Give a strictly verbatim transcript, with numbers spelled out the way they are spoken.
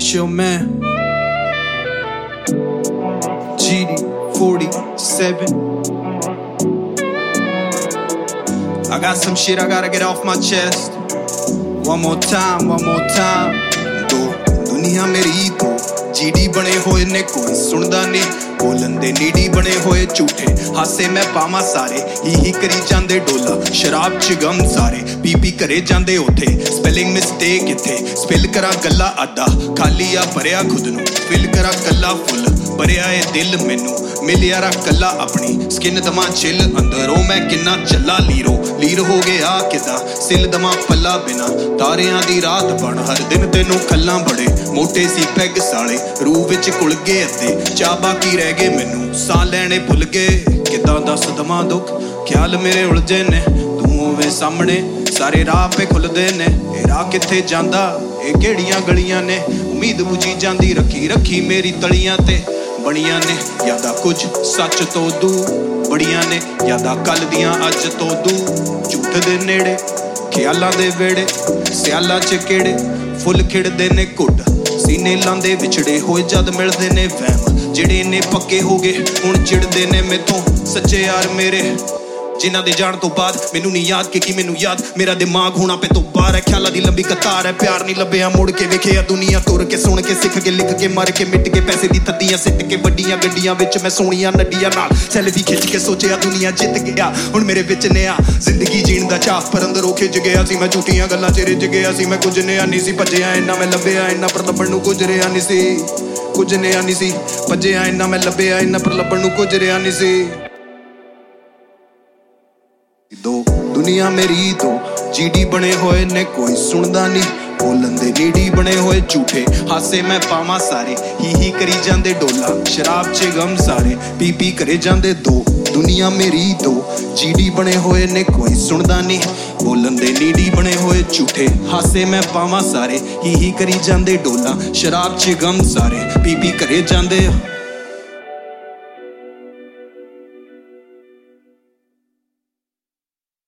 It's your man G D forty-seven. I got some shit I gotta get off my chest. One more time, one more time. Do दुनिया मेरी तो GD बने होए ने कोई सुनदा नहीं बोलन दे नीडी बने होए झूठे हासे मैं पावा सारे ही ही करी जांदे डोला शराब च गम सारे पी पी करे जांदे उथे स्पेलिंग मिस्टेक इथे स्पिल करा गल्ला आडा खाली आ भरिया खुद नू फिल करा कल्ला फुल भरिया ए दिल मैनू मिलिया रा कल्ला अपनी स्किन दमा चिल अंदरों मैं किन्ना चला लीरो लीर हो गया किदा सिल दमा पल्ला बिना तारियां दी रात बन हर दिन तेनू खल्ला बड़े मोटे सी पैग साले रूह विच घुल गए अद्धे चा बाकी रह गए मैनू साह लैने भुल गए किदां दस दमा दुख ख्याल मेरे उलझे ने तू होवे सामने सारे राह पे खुलदे ने ए राह किथे जांदा ए किहड़ियां गलियां ने उम्मीद बुझी जांदी रखी रखी मेरी तलियां ते बड़ियां ने यादा कुछ सच तो दूर बड़ियां ने यादा कल दियां अज तो दूर झूठ दे नेड़े ख्यालां दे वेड़े सियालां च केड़े फुल खिड़दे ने घुट सीने लांदे विछड़े होए जद मिलदे ने वहम जेड़े ने पक्के हो गए हुण चिड़दे ने मैथों सच्चे यार मेरे जिन्हां दे जाण तो बाद मैनू नहीं याद कि की मैनू याद मेरा दिमाग होना पे तो बाहर है ख्यालां दी लंबी कतार है प्यार नहीं लभ्या मुड़ के वेखिया दुनिया तुर के सुन के सिख के लिख के मर के मिट के पैसे दी थद्दियां सिट के वड्डियां गड्डियां विच मैं सोहणियां नड्डियां नाल सैल्फी खिच के सोचिया दुनिया जित गया हुण मेरे विच ने आ जिंदगी जीण दा चाह पर अंदरों खिच गया सी मैं झूठियां गल्लां च रिझ गया सी मैं कुछ नेहा नहीं सी भज्जिया इन्ना मैं लभ्या इन्ना पर लभण नू कुछ रिहा नहीं सी कुछ नेहा नहीं सी भज्जिया इन्ना मैं लभ्या इन्ना पर लभण नू कुछ रिहा नहीं सी दो दुनिया मेरी दो जीडी बने होए ने कोई सुनदा नहीं बोलन दे नीडी बने होए झूठे हासे मैं पावा सारे ही ही करी जांदे डोला शराब च गम सारे पी पी करे जांदे दो दुनिया मेरी दो जीडी बने होए ने कोई सुनदा नहीं बोलन दे नीडी बने होए झूठे हासे मैं पावा सारे ही ही करी जांदे डोला शराब च गम सारे पी पी करे जांदे